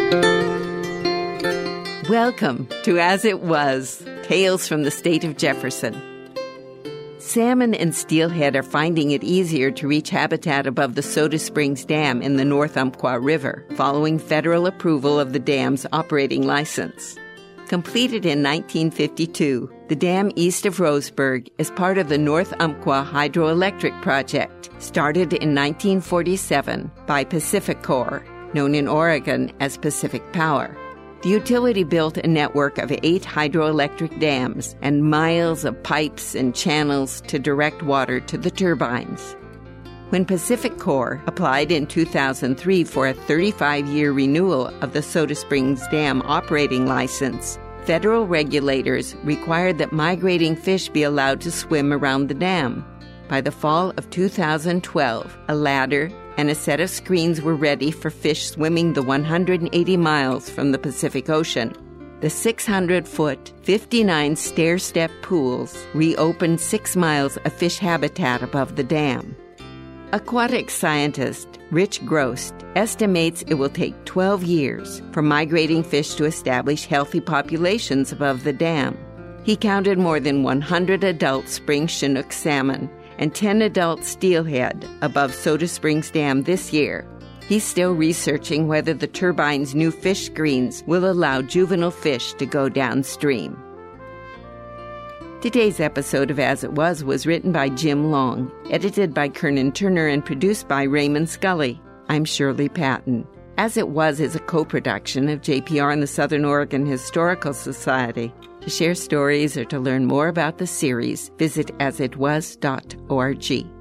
Welcome to As It Was, Tales from the State of Jefferson. Salmon and steelhead are finding it easier to reach habitat above the Soda Springs Dam in the North Umpqua River, following federal approval of the dam's operating license. Completed in 1952, the dam east of Roseburg is part of the North Umpqua Hydroelectric Project, started in 1947 by PacifiCorp, known in Oregon as Pacific Power. The utility built a network of 8 hydroelectric dams and miles of pipes and channels to direct water to the turbines. When PacifiCorp applied in 2003 for a 35-year renewal of the Soda Springs Dam operating license, federal regulators required that migrating fish be allowed to swim around the dam. By the fall of 2012, a ladder and a set of screens were ready for fish swimming the 180 miles from the Pacific Ocean. The 600-foot, 59 stair-step pools reopened 6 miles of fish habitat above the dam. Aquatic scientist Rich Grost estimates it will take 12 years for migrating fish to establish healthy populations above the dam. He counted more than 100 adult spring Chinook salmon and 10 adult steelhead above Soda Springs Dam this year. He's still researching whether the turbine's new fish screens will allow juvenile fish to go downstream. Today's episode of As It Was written by Jim Long, edited by Kernan Turner, and produced by Raymond Scully. I'm Shirley Patton. As It Was is a co-production of JPR and the Southern Oregon Historical Society. To share stories or to learn more about the series, visit asitwas.org.